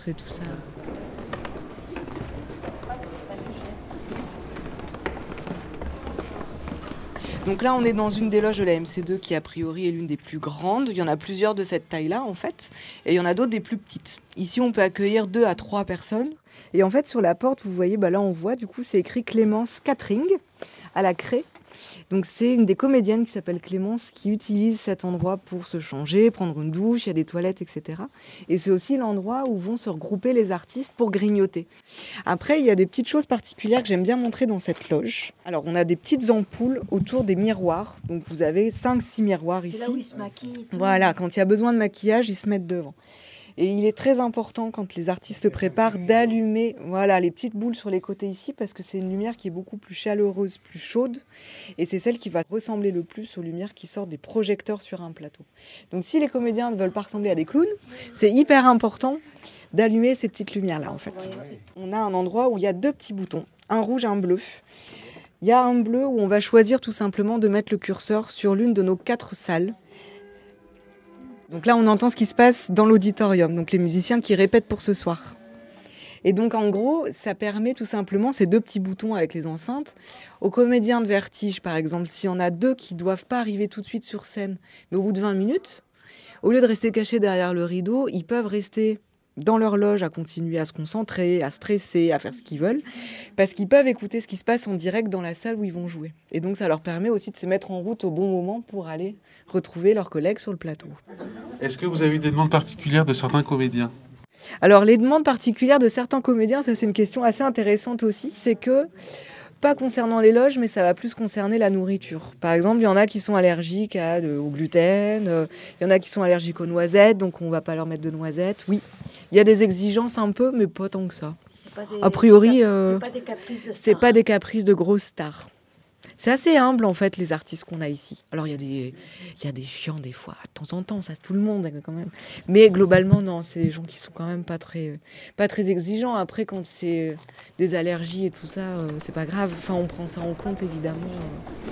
montrer tout ça. Donc là, on est dans une des loges de la MC2 qui, a priori, est l'une des plus grandes. Il y en a plusieurs de cette taille-là, en fait. Et il y en a d'autres des plus petites. Ici, on peut accueillir 2 à 3 personnes. Et en fait, sur la porte, vous voyez, là, on voit, du coup, c'est écrit Clémence Catering à la craie. Donc c'est une des comédiennes qui s'appelle Clémence qui utilise cet endroit pour se changer, prendre une douche, il y a des toilettes, etc. Et c'est aussi l'endroit où vont se regrouper les artistes pour grignoter. Après, il y a des petites choses particulières que j'aime bien montrer dans cette loge. Alors, on a des petites ampoules autour des miroirs. Donc vous avez 5-6 miroirs ici. C'est là où ils se maquillent. Voilà, quand il y a besoin de maquillage, ils se mettent devant. Et il est très important, quand les artistes se préparent, d'allumer les petites boules sur les côtés ici, parce que c'est une lumière qui est beaucoup plus chaleureuse, plus chaude. Et c'est celle qui va ressembler le plus aux lumières qui sortent des projecteurs sur un plateau. Donc si les comédiens ne veulent pas ressembler à des clowns, c'est hyper important d'allumer ces petites lumières-là, en fait. On a un endroit où il y a 2 petits boutons, un rouge et un bleu. Il y a un bleu où on va choisir tout simplement de mettre le curseur sur l'une de nos 4 salles. Donc là, on entend ce qui se passe dans l'auditorium, donc les musiciens qui répètent pour ce soir. Et donc, en gros, ça permet tout simplement, ces 2 petits boutons avec les enceintes, aux comédiens de vertige, par exemple, s'il y en a 2 qui ne doivent pas arriver tout de suite sur scène, mais au bout de 20 minutes, au lieu de rester cachés derrière le rideau, ils peuvent rester dans leur loge à continuer à se concentrer, à stresser, à faire ce qu'ils veulent, parce qu'ils peuvent écouter ce qui se passe en direct dans la salle où ils vont jouer. Et donc ça leur permet aussi de se mettre en route au bon moment pour aller retrouver leurs collègues sur le plateau. Est-ce que vous avez eu des demandes particulières de certains comédiens ? Alors les demandes particulières de certains comédiens, ça c'est une question assez intéressante aussi, c'est que, pas concernant les loges, mais ça va plus concerner la nourriture. Par exemple, il y en a qui sont allergiques au gluten, il y en a qui sont allergiques aux noisettes, donc on ne va pas leur mettre de noisettes. Oui, il y a des exigences un peu, mais pas tant que ça. A priori, c'est pas des caprices de grosses stars. C'est assez humble, en fait, les artistes qu'on a ici. Alors, il y a des chiants, des fois, de temps en temps, ça, tout le monde, quand même. Mais globalement, non, c'est des gens qui sont quand même pas très exigeants. Après, quand c'est des allergies et tout ça, c'est pas grave. Enfin, on prend ça en compte, évidemment.